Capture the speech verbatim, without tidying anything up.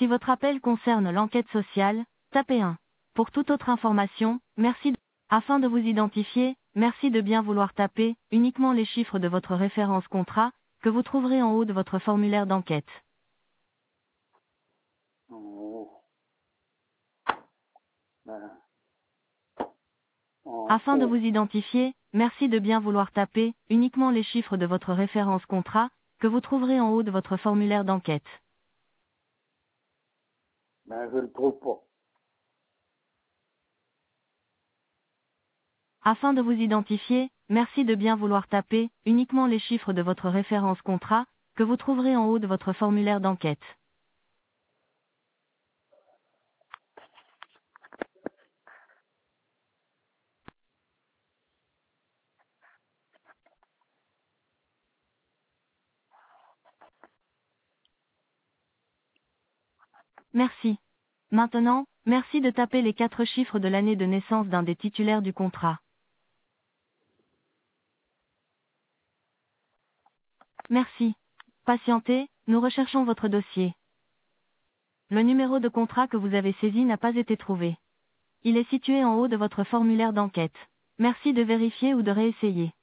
Si votre appel concerne l'enquête sociale, tapez un. Pour toute autre information, merci de... Afin de vous identifier, merci de bien vouloir taper uniquement les chiffres de votre référence contrat, que vous trouverez en haut de votre formulaire d'enquête. En haut. Ben, en Afin de haut. vous identifier, merci de bien vouloir taper uniquement les chiffres de votre référence contrat, que vous trouverez en haut de votre formulaire d'enquête. Ben, je le trouve pas. Afin de vous identifier, merci de bien vouloir taper uniquement les chiffres de votre référence contrat, que vous trouverez en haut de votre formulaire d'enquête. Merci. Maintenant, merci de taper les quatre chiffres de l'année de naissance d'un des titulaires du contrat. Merci. Patientez, nous recherchons votre dossier. Le numéro de contrat que vous avez saisi n'a pas été trouvé. Il est situé en haut de votre formulaire d'enquête. Merci de vérifier ou de réessayer.